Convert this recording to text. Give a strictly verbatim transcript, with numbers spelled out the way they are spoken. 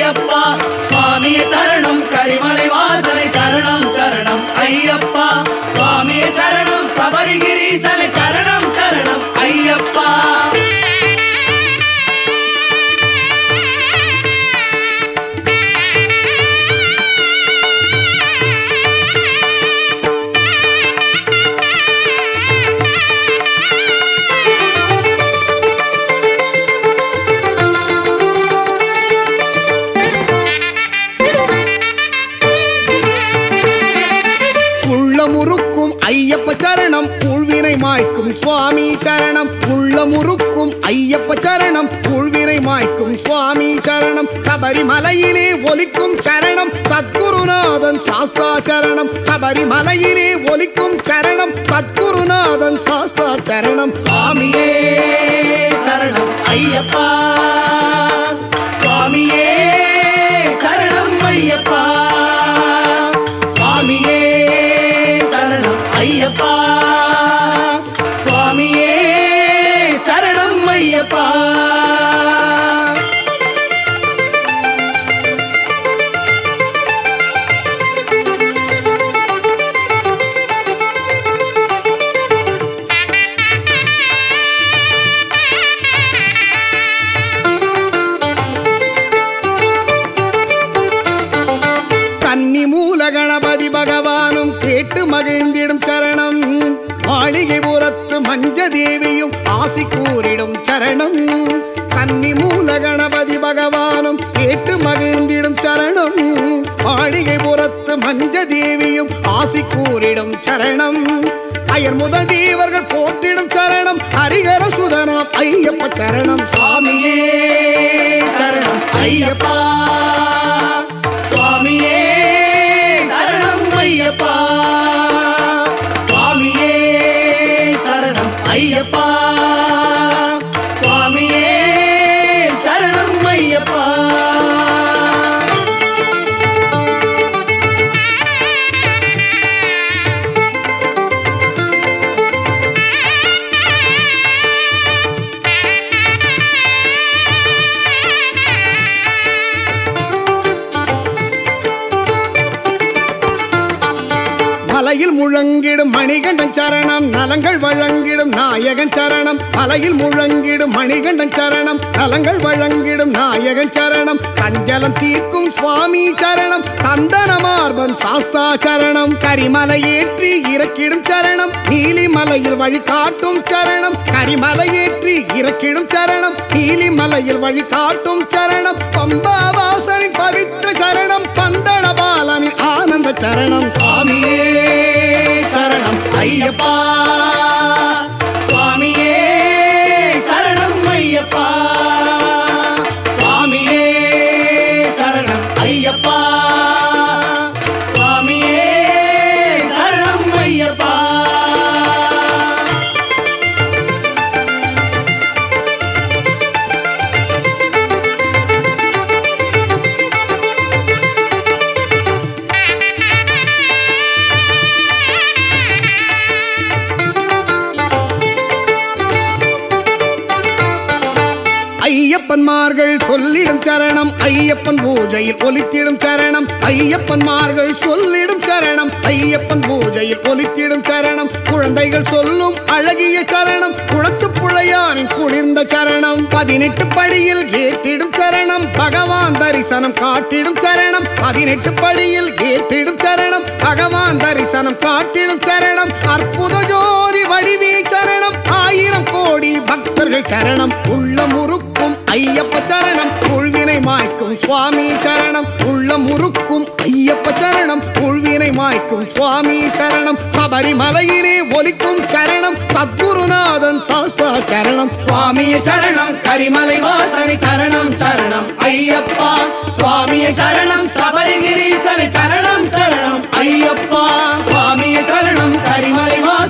ஐயப்பா சுவாமியே சரணம் கரிமலை வாசனை சரணம் சரணம் ஐயப்பா சுவாமியே சரணம் சபரிகிரீசனை சரணம் சரணம் ஐயப்பா உள்ளமுருக்கும் ஐயப்ப சரணம் உள்வினை மாய்க்கும் சுவாமி சரணம் உள்ளமுருக்கும் ஐயப்ப சரணம் உள்வினை மாய்க்கும் சுவாமி சரணம் சபரிமலையிலே ஒலிக்கும் சரணம் சத்குருநாதன் சாஸ்தா சரணம் சபரிமலையிலே ஒலிக்கும் சரணம் சத்குருநாதன் சாஸ்தா சரணம் சுவாமியே சரணம் ஐயப்பா சுவாமியே சரணம் ஐயப்பா சுவாமியே ஐயப்பா சுவாமியே சரணம் ஐயப்பா கன்னி மூல கணபதி பகவானும் கேட்டு மகிழ்ந்திடும் சரணம் மாளிகைபுரத்து மஞ்ச தேவியும் ஆசி கூறிடும் சரணம் கன்னி மூல கணபதி பகவானும் கேட்டு மகிழ்ந்திடும் சரணம் மாளிகைபுரத்து மஞ்ச தேவியும் ஆசி கூறிடும் சரணம் அயர் முதல் தேவர்கள் போற்றிடும் சரணம் ஹரிஹர சுதனாம் ஐயப்ப சரணம் சுவாமியே சரணம் ஐயப்பா சுவாமியே சரணம் ஐயப்பா சுவாமியே சரணம் ஐயப்பா சுவாமியே சரணம் ஐயப்பா மலையில் முழங்கிடும் மணிகண்டன் சரணம் நலங்கள் வழங்கிடும் நாயகன் சரணம் மலையில் முழங்கிடும் மணிகண்டன் சரணம் நலங்கள் வழங்கிடும் நாயகன் சரணம் சஞ்சலம் தீர்க்கும் சுவாமி சரணம் சந்தன மார்பன் சாஸ்தா சரணம் கரிமலை ஏற்றி இறக்கிடும் சரணம் நீலிமலையில் வழி காட்டும் சரணம் கரிமலை ஏற்றி இறக்கிடும் சரணம் நீலிமலையில் வழி காட்டும் சரணம் பம்பாவாசனின் பவித்திர சரணம் பந்தன பாலனின் ஆனந்த சரணம் சுவாமியே சரணம் ஐயப்பா சுவாமியே சரணம் ஐயப்பா சுவாமியே சரணம் ஐயப்பா சுவாமியே சரணம் ஐயப்பா ஐயப்பன்மார்கள் சொல்லிடும் சரணம் ஐயப்பன் பூஜையில் ஒலித்திடும் சரணம் ஐயப்பன்மார்கள் சொல்லிடும் சரணம் ஐயப்பன் பூஜையில் ஒலித்திடும் சரணம் குழந்தைகள் சொல்லும் அழகிய சரணம் குளத்து புழையானின் குளிர்ந்த சரணம் பதினெட்டு படியில் ஏற்றிடும் சரணம் பகவான் தரிசனம் காட்டிடும் சரணம் பதினெட்டு படியில் ஏற்றிடும் சரணம் பகவான் தரிசனம் காட்டிடும் சரணம் அற்புத ஜோதி வடிவே சரணம் ஆயிரம் கோடி பக்தர்கள் சரணம் உள்ளம் உருக்கும் ஐயப்ப சரணம் உள்வினை மாய்க்கும் சுவாமி சரணம் உள்ளம் உருக்கும் ஐயப்ப சரணம் உள்வினை மாய்க்கும் சுவாமி சரணம் சபரிமலையிலே ஒலிக்கும் சரணம் சத்குருநாதன் சாஸ்தா சரணம் சுவாமியே சரணம் கரிமலை வாசனை சரணம் சரணம் ஐயப்பா சுவாமியே சரணம் சபரிகிரீசனை சரணம் சரணம் ஐயப்பா சுவாமியே சரணம் கரிமலை வாசனை